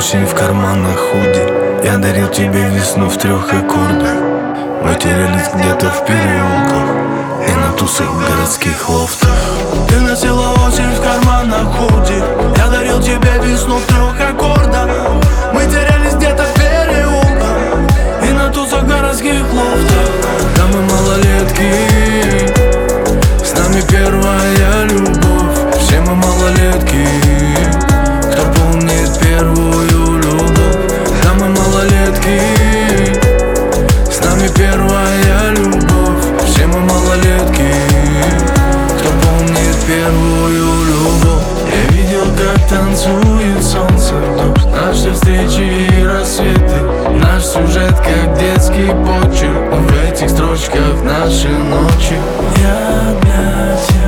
осень в карманах худи. Я дарил тебе весну в 3 аккордах. Мы терялись где-то в переулках и на тусах в городских лофтах. Ты носила осень в карманах худи. Я дарил тебе весну в 3 аккордах. Мы терялись где-то в переулках и на тусах в городских лофтах. Да мы малолетки, с нами первая любовь. Все мы малолетки, кто помнит первую любовь. Да мы малолетки, с нами первая любовь. Все мы малолетки, кто помнит первую любовь. Я видел, как танцует солнце в дождь. Наши встречи и рассветы, наш сюжет как детский почерк. Но в этих строчках наши ночи. Я для тебя